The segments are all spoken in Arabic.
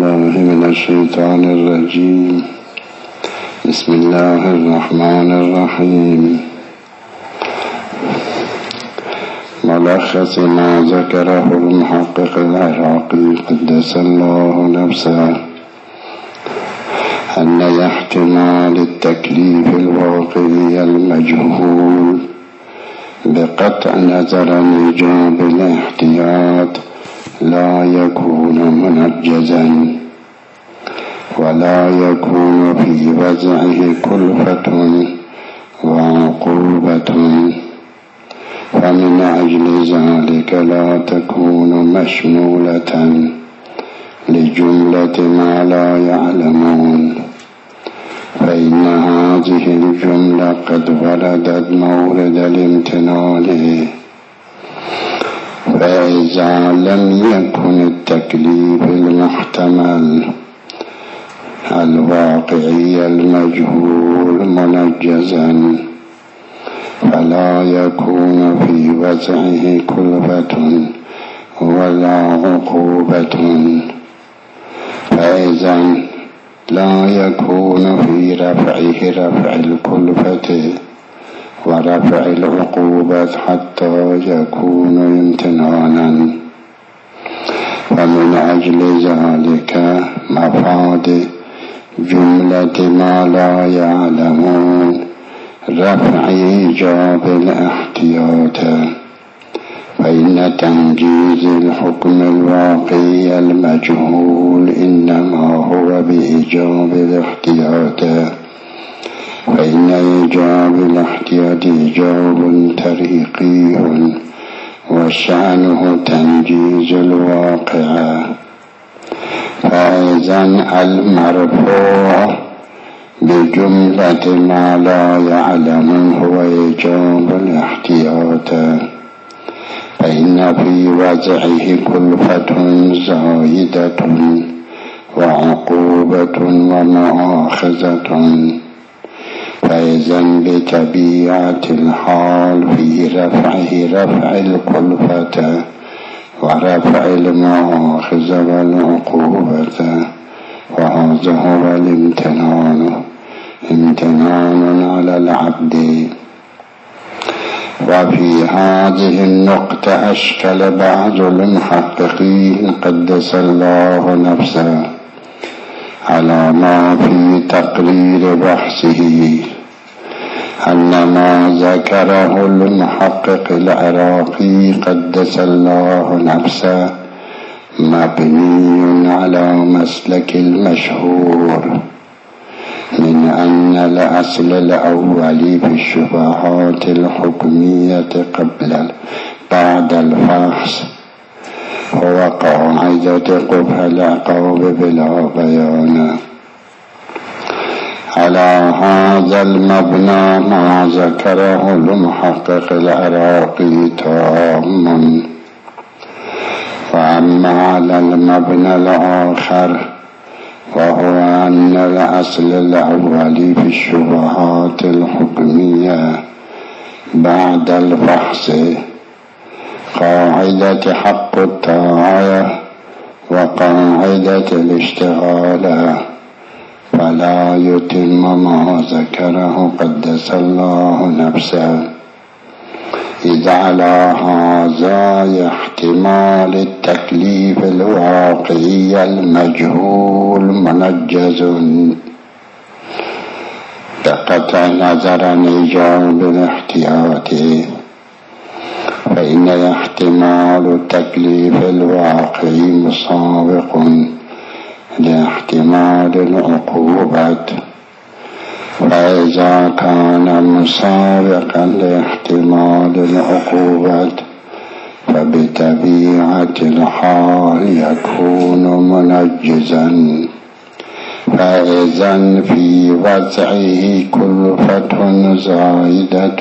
بالله من الشيطان الرجيم. بسم الله الرحمن الرحيم. ملخص ما ذكره المحقق العراقي قدس الله نفسه أن احتمال التكليف الواقعي المجهول بقطع نظر عن إيجاب الاحتياط لا يكون منجزا ولا يكون في وضعه كلفة وعقوبة، فمن أجل ذلك لا تكون مشمولة لجملة ما لا يعلمون، فإن هذه الجملة قد وردت مورد الامتنان، فإذا لم يكن التكليف المحتمل الواقعي المجهول منجزا فلا يكون في وضعه كلفة ولا عقوبة، فإذا لا يكون في رفعه رفع الكلفة ورفع العقوبة حتى يكون امتنانا. ومن أجل ذلك مفاد جملة ما لا يعلمون رفع إيجاب الاحتياط، فإن تنجيز الحكم الواقعي المجهول إنما هو بإيجاب الاحتياط، فإن إيجاب الاحتياط إيجاب طريقي وشأنه تنجيز الواقع، فإذا المرفوع بجملة ما لا يعلم هو إيجاب الاحتياط، فإن في وضعه كلفة زائدة وعقوبة ومؤاخذة، فإذا بطبيعة الحال في رفعه رفع الكلفة ورفع المؤاخذة والعقوبة، وهذا هو امتنان على العبد. وفي هذه النقطة أشكل بعض المحققين قدس الله نفسه على ما في تقرير بحثه أن ما ذكره المحقق العراقي قدس الله نفسه مبني على مسلك المشهور من أن الأصل الأول في الشبهات الحكمية بعد الفحص هو قاعدة قبح العقاب بلا بيان. على هذا المبنى ما ذكره المحقق العراقي تام، وأما على المبنى الآخر وهو أن الأصل الأول في الشبهات الحكمية بعد الفحص قاعدة حق الطاعة وقاعدة الاشتغال، فلا يتم ما ذكره قدس الله نفسه، إذ على هذا احتمال التكليف الواقعي المجهول منجز بقطع نظر عن إيجاب الاحتياط، فإن احتمال التكليف الواقعي مسابق لاحتمال العقوبة، فإذا كان مسابقا لاحتمال العقوبة فبطبيعة الحال يكون منجزا، فإذا في وضعه كلفة زائدة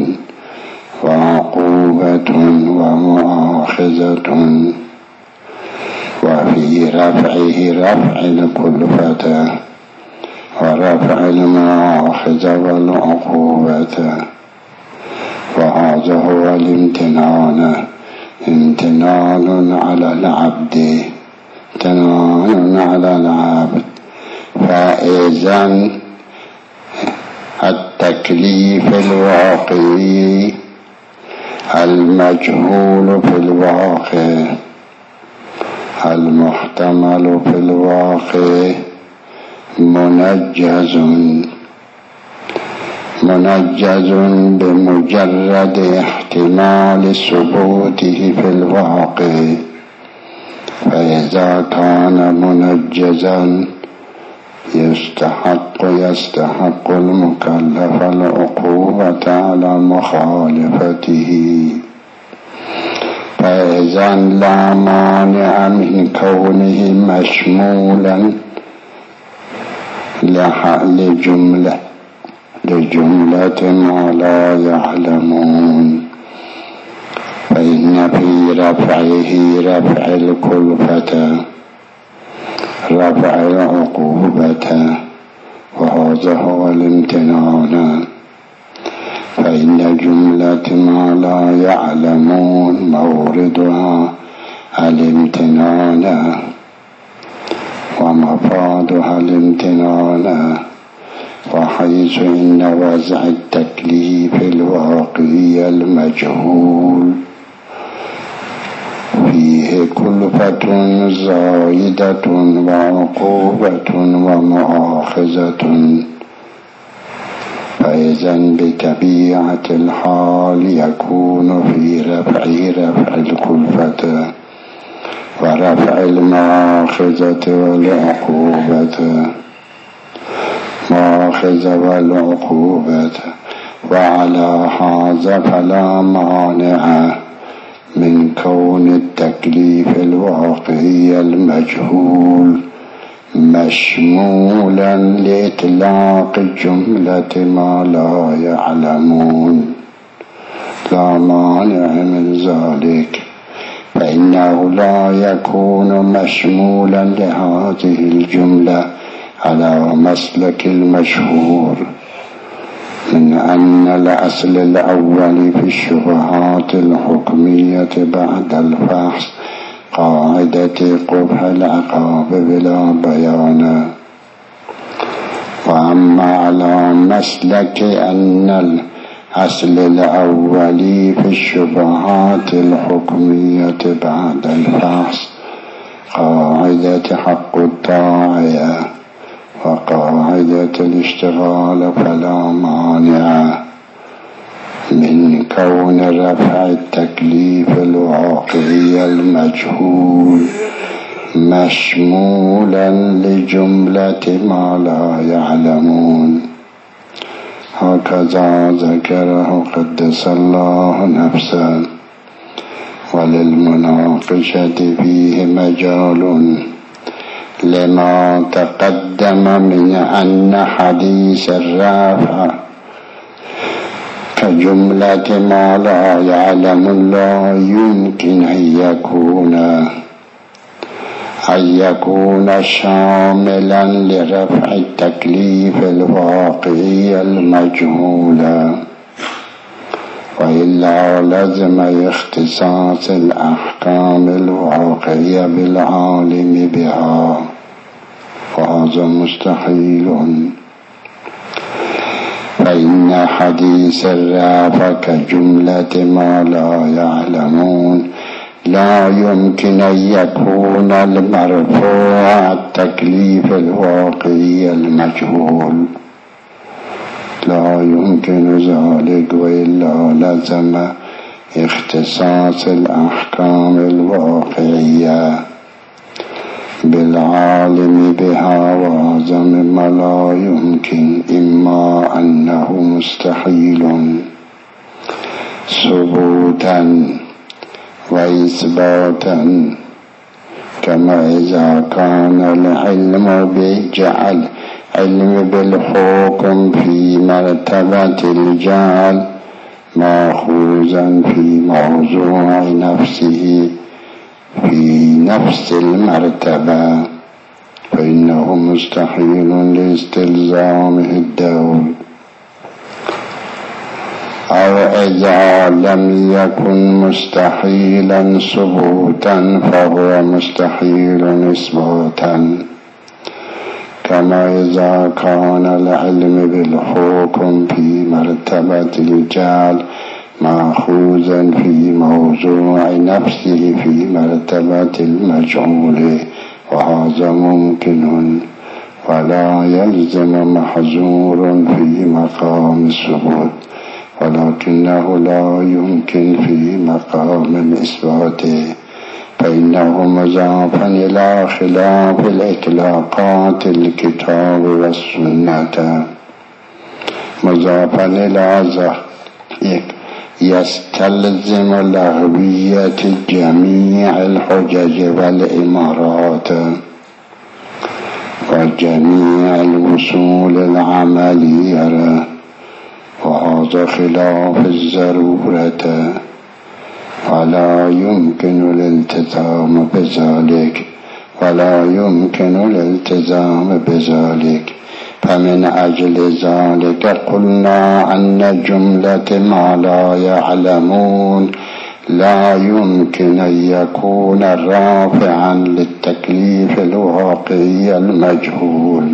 وعقوبة ومؤاخذة، وفي رفعه رفع الكلفة ورفع المؤاخذة والعقوبة، وهذا هو امتنان على العبد، امتنان على العبد. فإذن التكليف الواقعي المجهول في الواقع المحتمل في الواقع منجز بمجرد احتمال ثبوته في الواقع. فإذا كان منجزا يستحق المكلف العقوبة على مخالفته. فإذا لا مانع من كونه مشمولا لجملة ما لا يعلمون، فإن في رفعه رفع الكلفة رفع العقوبة، وهذا هو الامتنان. فإن جملة ما لا يعلمون موردها الامتنان ومفادها الامتنان. وحيث إن وضع التكليف الواقعي المجهول فيه كلفة زائدة وعقوبة ومؤاخذة، فإذا بطبيعة الحال يكون في رفعه رفع الكلفة ورفع المؤاخذة والعقوبة. وعلى هذا فلا مانع من كون التكليف الواقعي المجهول مشمولا لإطلاق جملة ما لا يعلمون، لا مانع من ذلك. فإنه لا يكون مشمولا لهذه الجملة على مسلك المشهور من أن الأصل الأول في الشبهات الحكمية بعد الفحص قاعدة قبح العقاب بلا بيان. وأما على مسلك أن الأصل الأول في الشبهات الحكمية بعد الفحص قاعدة حق الطاعة وقاعدة الاشتغال، فلا مانع من كون رفع التكليف الواقعي المجهول مشمولا لجملة ما لا يعلمون. هكذا ذكره قدس الله نفسه. وللمناقشة فيه مجال لما تقدم من أن حديث الرافع كجملة ما لا يعلم لا يمكن أن يكون شاملا لرفع التكليف الواقعي المجهول، وإلا لزم اختصاص الأحكام الواقعية بالعالم بها، وهذا مستحيل. فإن حديث الرافع كجملة ما لا يعلمون لا يمكن أن يكون المرفوع التكليف الواقعي المجهول، لا يمكن ذلك، وإلا لزم اختصاص الأحكام الواقعية بالعالم بها، وهذا مما لا يمكن، إما أنه مستحيل ثبوتا وإثباتا، كما إذا كان العلم بجعل علم بالحكم في مرتبة الجعل ماخوذا في موضوع نفسه في نفس المرتبة، فإنه مستحيل لاستلزامه الدور. أو إذا لم يكن مستحيلا ثبوتا فهو مستحيل إثباتا، كما إذا كان العلم بالحكم في مرتبة الجهل مأخوذا في موضوع نفسه في مرتبة المجهول، وهذا ممكن ولا يلزم محظور في مقام الثبوت، ولكنه لا يمكن في مقام الإثبات، فإنه مضاف إلى خلاف الإطلاقات الكتاب والسنة، مضاف إلى يستلزم لغوية جميع الحجج والإمارات وجميع الوصول العملية، وهذا خلاف الضرورة، ولا يمكن الالتزام بذلك، فمن أجل ذلك قلنا أن جملة ما لا يعلمون لا يمكن أن يكون رافعا للتكليف الواقعي المجهول،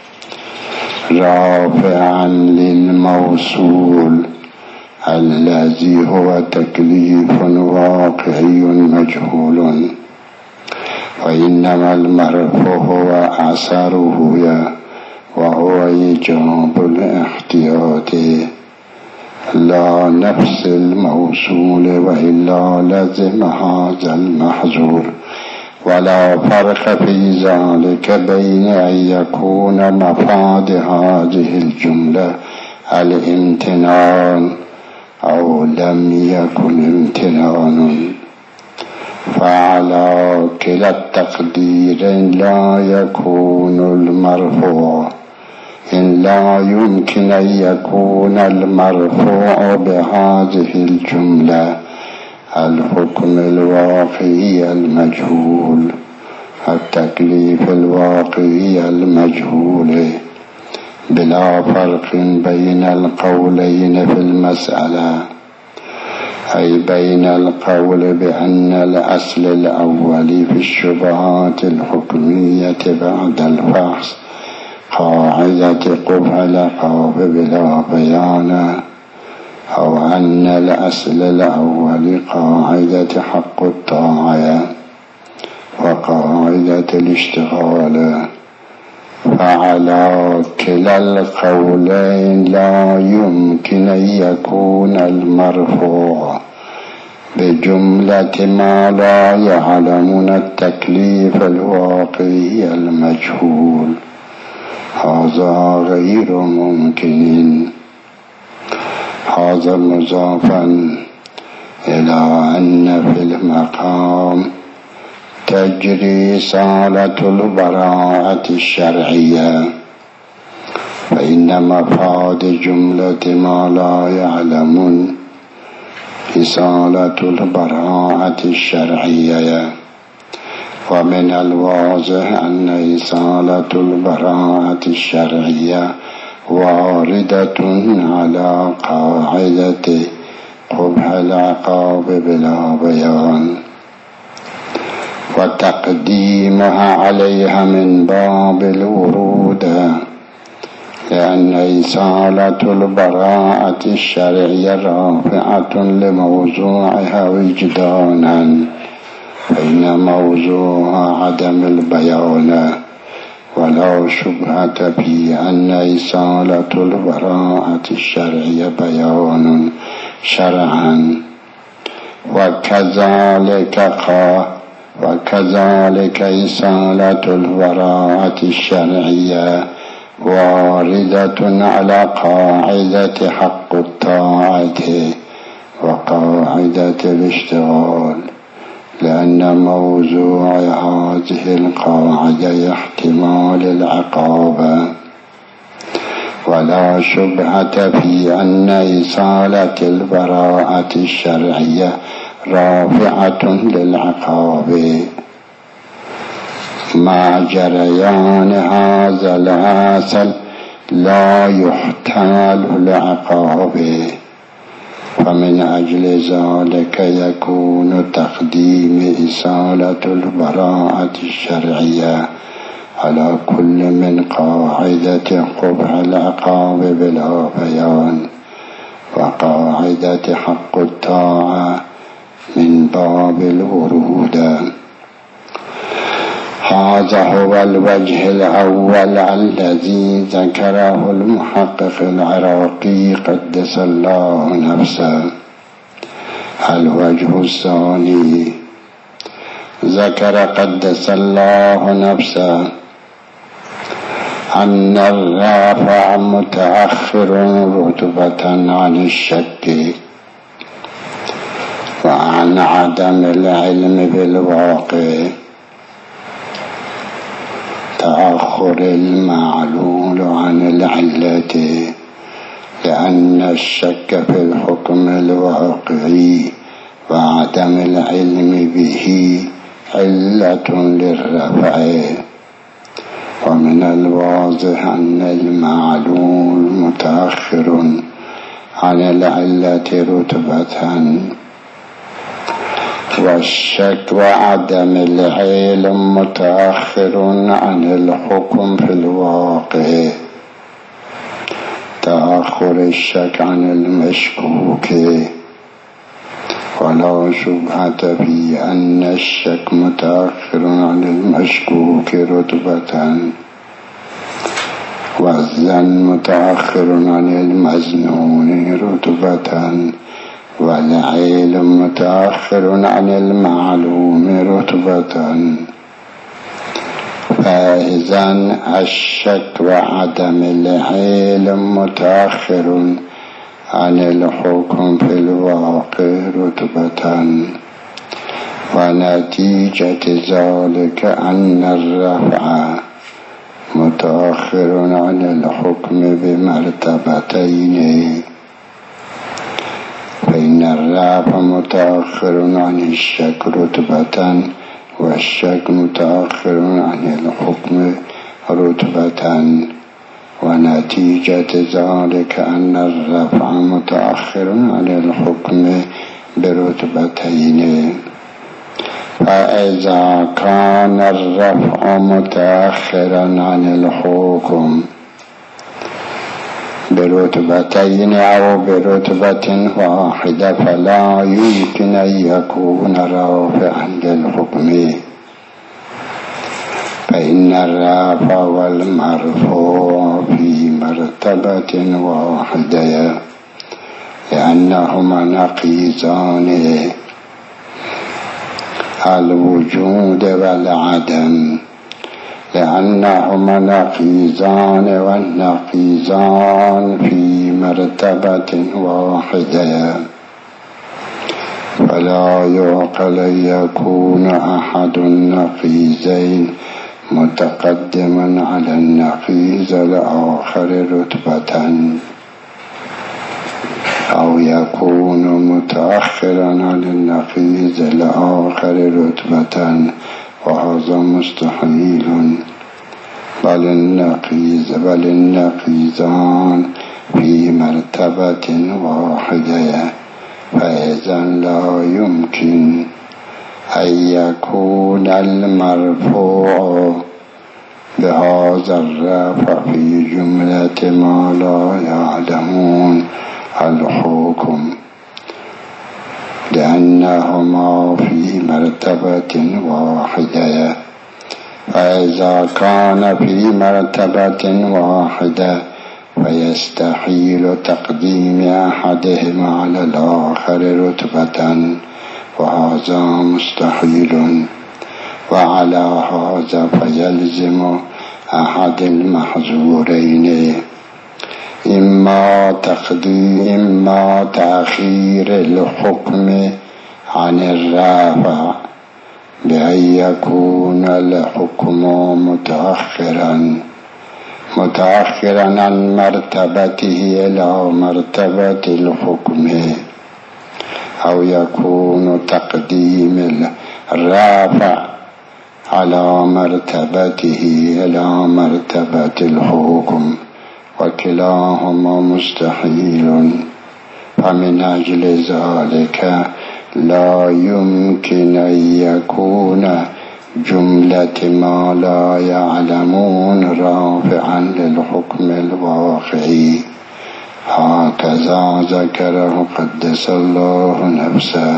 رافعا للموصول الذي هو تكليف واقعي مجهول، وإنما المرفوع هو أثره وهو إيجاب الاحتياط لا نفس الموصول، وإلا لزم هذا المحظور. ولا فرق في ذلك بين أن يكون مفاد هذه الجملة الامتنان أو لم يكن امتنان، فعلى كلا التقديرين لا يكون المرفوع، إن لا يمكن أن يكون المرفوع بهذه الجملة الحكم الواقعي المجهول، التكليف الواقعي المجهول، بلا فرق بين القولين في المسألة، أي بين القول بأن الأصل الأول في الشبهات الحكمية بعد الفحص قاعدة قبح العقاب بلا بيان، أو أن الأصل الأول قاعدة حق الطاعة وقاعدة الاشتغال، فعلى كلا القولين لا يمكن أن يكون المرفوع بجملة ما لا يعلمون التكليف الواقعي المجهول، هذا غير ممكن. هذا مضافا إلى أن في المقام تجري صالة البراءة الشرعية، فإن مفاد جملة ما لا يعلمون إصالة البراءة الشرعية، ومن الواضح أن إصالة البراءة الشرعية واردة على قاعدة قبح العقاب بلا بيان، وتقديمها عليها من باب الورود، لأن إصالة البراءة الشرعية رافعة لموضوعها وجدانا، فإن موضوعها عدم البيان، ولا شبهة في أن إصالة البراءة الشرعية بيان شرعا، وكذلك إصالة البراءة الشرعية واردة على قاعدة حق الطاعة وقاعدة الاشتغال، لأن موضوع هذه القاعدة احتمال العقاب، ولا شبهة في أن إصالة البراءة الشرعية رافعة للعقاب، مع جريان هذا الأصل لا يحتمل العقاب، فمن أجل ذلك يكون تقديم إصالة البراءة الشرعية على كل من قاعدة قبح العقاب بلا بيان وقاعدة حق الطاعة من باب الورود. هذا هو الوجه الأول الذي ذكره المحقق العراقي قدس الله نفسه. الوجه الثاني ذكر قدس الله نفسه أن الرافع متأخر رتبة عن الشك وعن عدم العلم بالواقع، تأخر المعلول عن العلة، لأن الشك في الحكم الواقعي وعدم العلم به علة للرفع. ومن الواضح أن المعلول متأخر عن العلة رتبة، والشك وعدم العلم متأخر عن الحكم في الواقع. تأخر الشك عن المشكوك، ولا شبهة في أن الشك متأخر عن المشكوك رتبة، والظن متأخر عن المظنون رتبة، والعلم متأخر عن المعلوم رتبة. فإذا الشك وعدم العلم متأخر عن الحكم في الواقع رتبة، ونتيجة ذلك أن الرفع متأخر عن الحكم بمرتبتين، فإن الرفع متأخر عن الشك رتبة، والشك متأخر عن الحكم رتبة، ونتيجة ذلك أن الرفع متأخر عن الحكم برتبتين. فإذا كان الرفع متأخرا عن الحكم برتبتين أو برتبة واحدة فلا يمكن أن يكون رافعا للحكم، فإن الرافع والمرفوع في مرتبة واحدة، لأنهما نقيضان الوجود والعدم، لأنهما نقيضان، والنقيضان في مرتبة واحدة، فلا يعقل أن يكون أحد النقيضين متقدما على النقيض الآخر رتبة، أو يكون متأخرا على النقيض الآخر رتبة، وهذا مستحيل. بل النقيضان في مرتبة واحدة، فإذا لا يمكن أن يكون المرفوع بهذا الرفع في جملة ما لا يعلمون الحكم، لأنهما في مرتبة واحدة. فإذا كان في مرتبة واحدة فيستحيل تقديم أحدهما على الآخر رتبة، وهذا مستحيل. وعلى هذا فيلزم أحد المحظورين، إما تأخير الحكم عن الرافع بأن يكون الحكم متأخرا عن مرتبته إلى مرتبة الحكم، أو يكون تقديم الرافع على مرتبته إلى مرتبة الحكم، وكلاهما مستحيل. فمن أجل ذلك لا يمكن أن يكون جملة ما لا يعلمون رافعا للحكم الواقعي. هكذا ذكره قدس الله نفسه.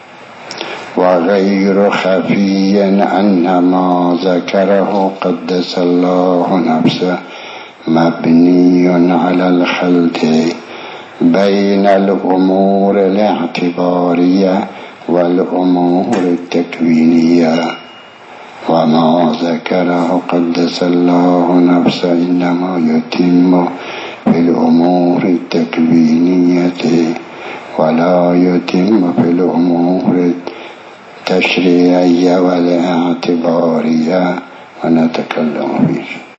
وغير خفي أن ما ذكره قدس الله نفسه مبني على الخلط بين الأمور الاعتبارية والأمور التكوينية. وما ذكره قدس الله نفسه إنما يتم في الأمور التكوينية ولا يتم في الأمور التشريعية والاعتبارية، ونتكلم فيه.